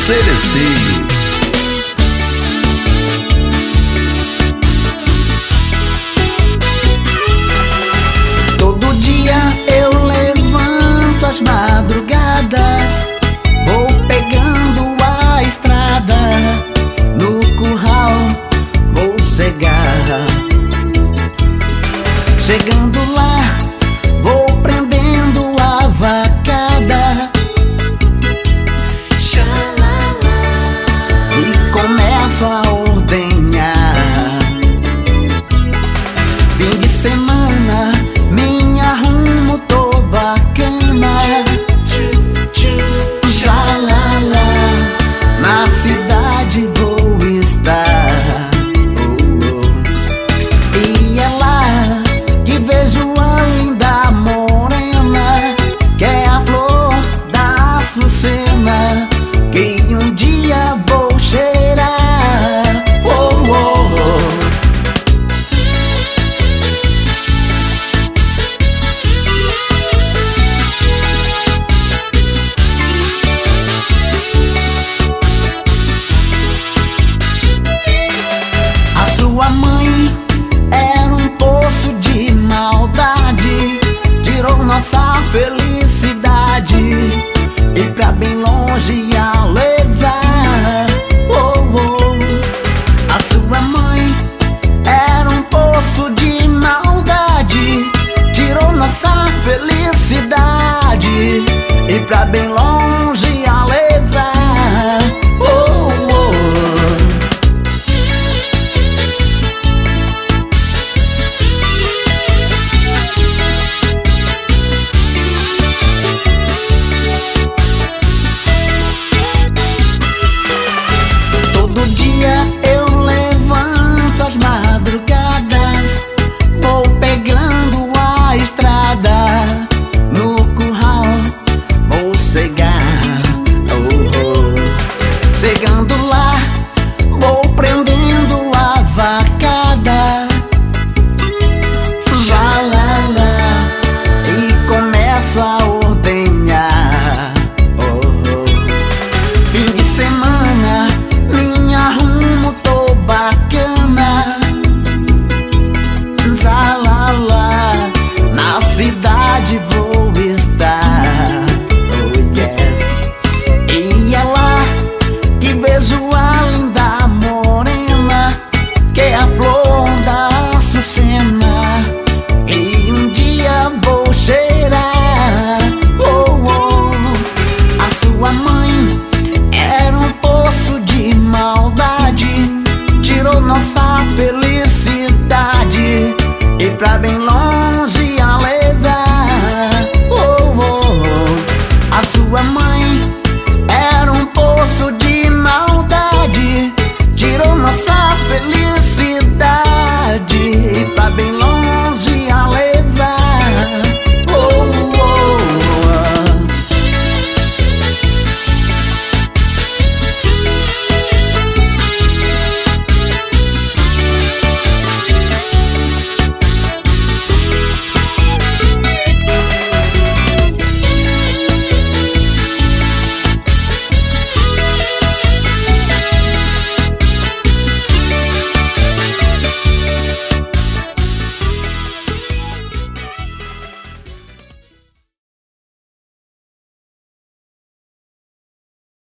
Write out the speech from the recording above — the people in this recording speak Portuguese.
Seresteiro. Todo dia eu levanto às madrugadas, vou pegando a estrada, no curral vou cegar. Chegando lá, vou prendendo a vacada e começo a ordenhar. Fim de semana, me arrumo, tô bacana. Xalala, na cidade vou estar. E é lá que vejo a linda morena, que é a flor da açucena, que um dia vou cheirar. Oh, oh, oh. A sua mãe era um poço de maldade, tirou nossa felicidade e pra bem longe a levar. Oh, oh. A sua mãe era um poço de maldade, tirou nossa felicidade e pra bem longe a levar. Oh, oh. Todo dia eu levanto às madrugadas, vou pegando a estrada, no curral vou cegar. Oh, oh. Chegando lá, vou prendendo a vacada. Xalala, e começo a ordenhar. Oh, oh. Fim de semana, me arrumo, tô bacana. Xalala, na cidade vou